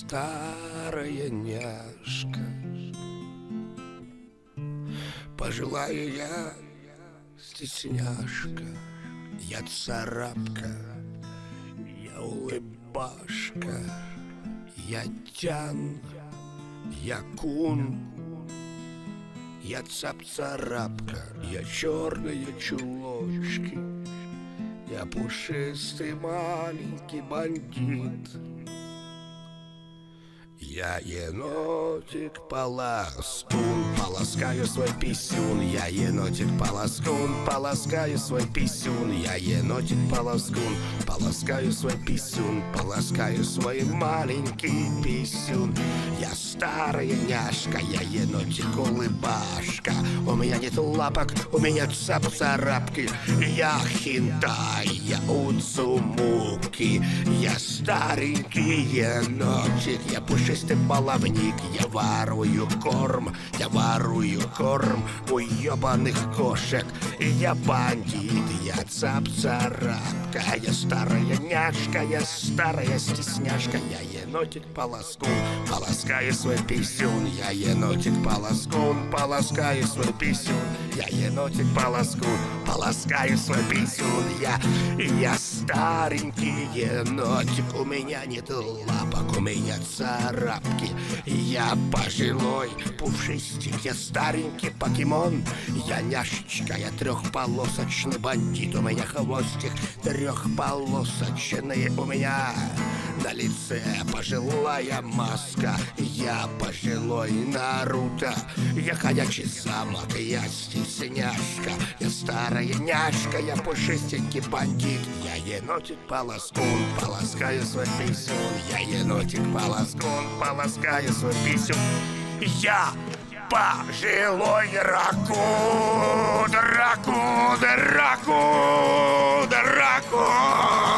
старая няшка. Пожилая я стесняшка, я царапка, я улыбашка, я тян, я кун, я цап-царапка, я черные чулочки, я пушистый маленький бандит. Я енотик полоскун, полоскаю свой писюн. Я енотик полоскун, полоскаю свой писюн. Я енотик полоскун, полоскаю свой писюн, полоскаю свой маленький писюн. Я старая няшка, я енотик улыбашка. У меня нет лапок, у меня цап-царапки. Я хинтай, я уцумуки. Я старенький енотик, я пушистый баловник. Я ворую корм у ебаных кошек. Я бандит, я цап-царапка. Я старая няшка, я старая стесняшка. Я енотик полоскун, полоскаю свой писюн. Я енотик полоскун, полоскаю свой писюн. Я енотик полоскун, полоскаю свой писюн. Я старенький енотик, у меня нет лапок, у меня царапки. Я пожилой пушистик, я старенький покемон. Я няшечка, я трехполосочный бандит. У меня хвостик трехполосочный. У меня на лице пожилая маска. Я пожилой Наруто, я ходячий замок, я стесняшка. Я старая няшка, я пушистенький бандит. Я енотик полоскун, полоскаю свой писюн. Я енотик полоскун, полоскаю свой писюн. Я пожилой ракун, ракун, ракун, ракун.